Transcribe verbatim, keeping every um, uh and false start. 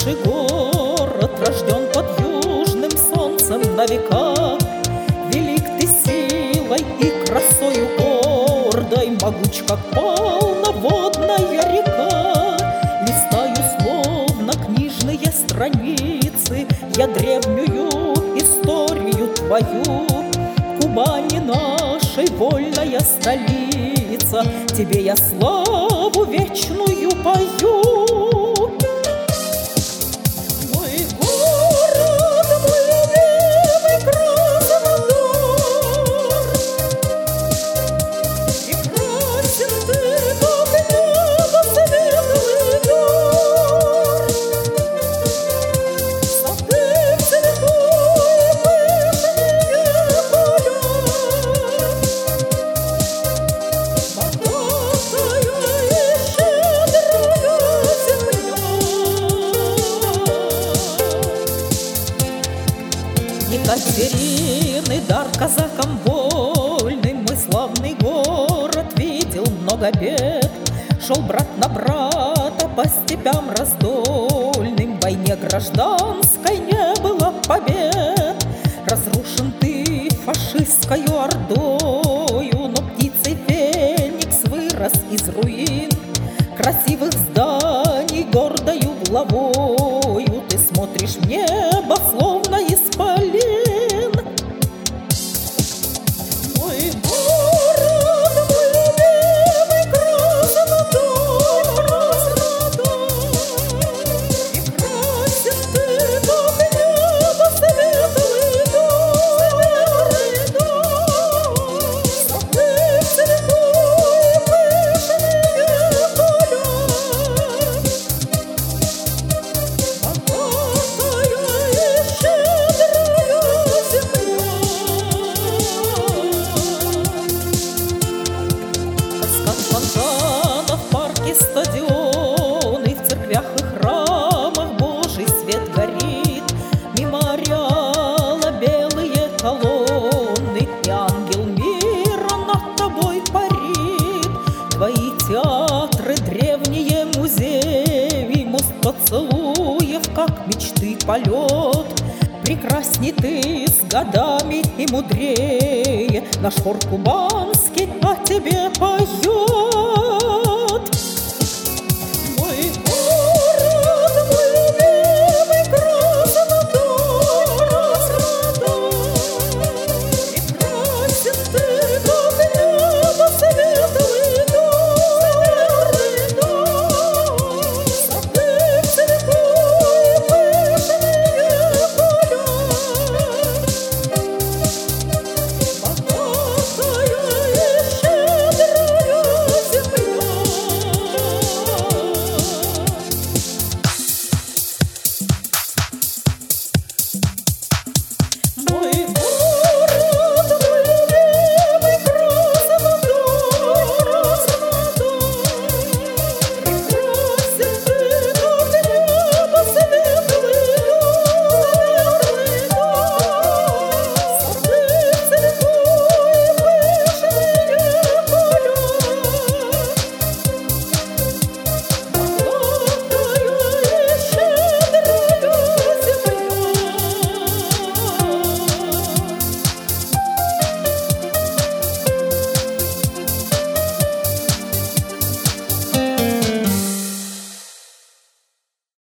Наший город рожден под южным солнцем на века. Велик ты силой и красою гордой, могуч, как полноводная река. Листаю словно книжные страницы я древнюю историю твою. Кубани нашей вольная столица, тебе я славу вечную пою. Екатерины дар казакам вольным, мой славный город видел много бед. Шел брат на брата по степям раздольным, в войне гражданской не было побед. Разрушен ты фашистскою ордою, но птицей феникс вырос из руин. Красивых зданий гордою главою ты смотришь в небо, словно исполин. Мой город, мой любимый Краснодон, Краснодон. И красен ты, как небо, светлый дом, светлый дом. Сады цветов и пышные поля, фонтанов, парки, стадионы, в церквях и храмах Божий свет горит. Мемориала белые колонны, и ангел мира над тобой парит. Твои театры, древние музеи, мост поцелуев, как мечты полет. Прекрасней ты с годами и мудрее, наш хор кубанский о тебе поет.